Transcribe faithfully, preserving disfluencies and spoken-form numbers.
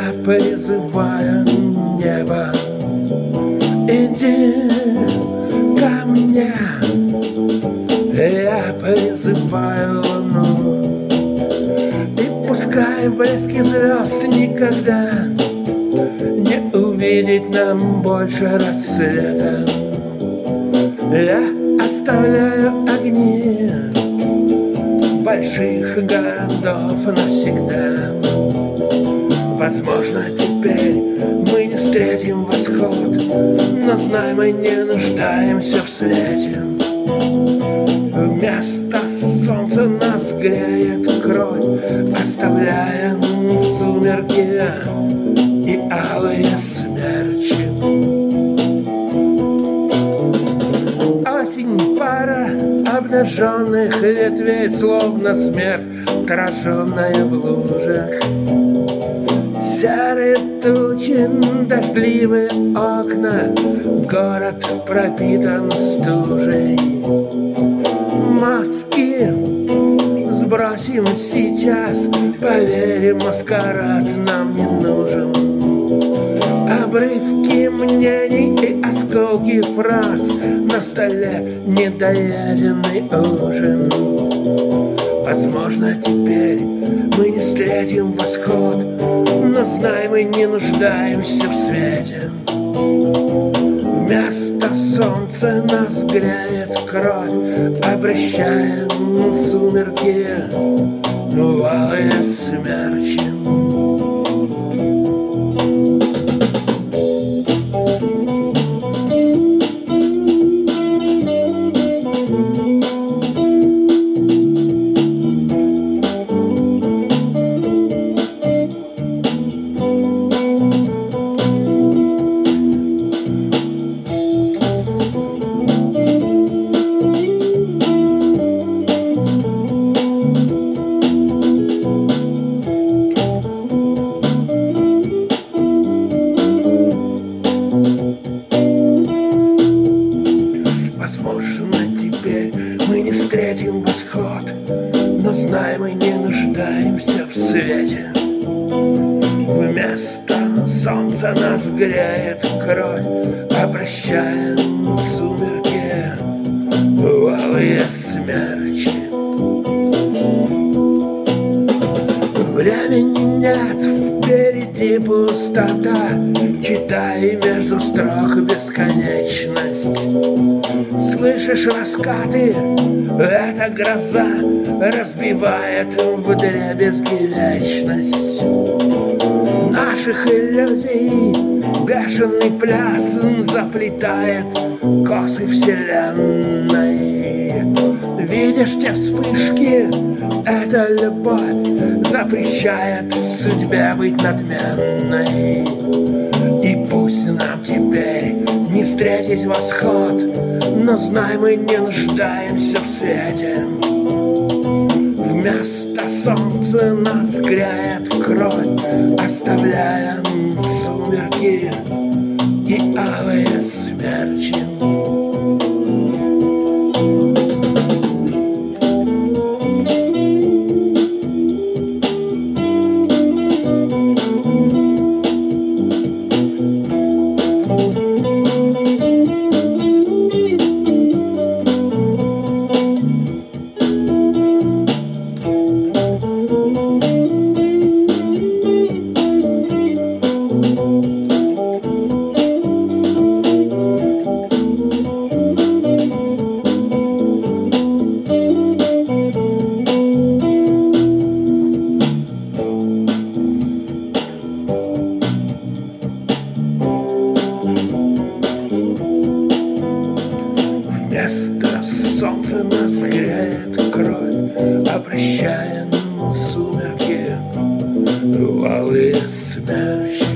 Я призываю небо, иди ко мне. Я призываю луну, и пускай блески звезд никогда не увидеть нам больше рассвета. Я оставляю огни больших городов навсегда. Возможно, теперь мы не встретим восход, но знай, мы не нуждаемся в свете. Вместо солнца нас греет кровь, оставляя сумерки и алые смерчи. Осень, пара обнаженных ветвей, словно смерть, отраженная в лужах. Серые тучи, дождливые окна, город пропитан стужей. Маски сбросим сейчас, поверим, маскарад нам не нужен. Обрывки мнений и осколки фраз, на столе недоеденный ужин. Возможно, теперь мы не встретим восход, но знай, мы не нуждаемся в свете. Вместо солнца нас греет кровь, обращая сумерки в алые смерчи. Мы не встретим восход, но знай, мы не нуждаемся в свете. Вместо солнца нас греет кровь, обращая сумерки в алые смерчи. Времени нет, впереди пустота, читай между строк бесконечность. Слышишь раскаты? Эта гроза разбивает вдребезги вечность наших иллюзий. Бешеный пляс заплетает косы вселенной. Видишь те вспышки? Эта любовь запрещает судьбе быть надменной. И пусть нам теперь не встретить восход, но знай, мы не нуждаемся в свете. Вместо солнца нас греет кровь, оставляя сумерки и алые смерчи. Вместо солнца нас греет кровь, обращая сумерки в алые смерчи.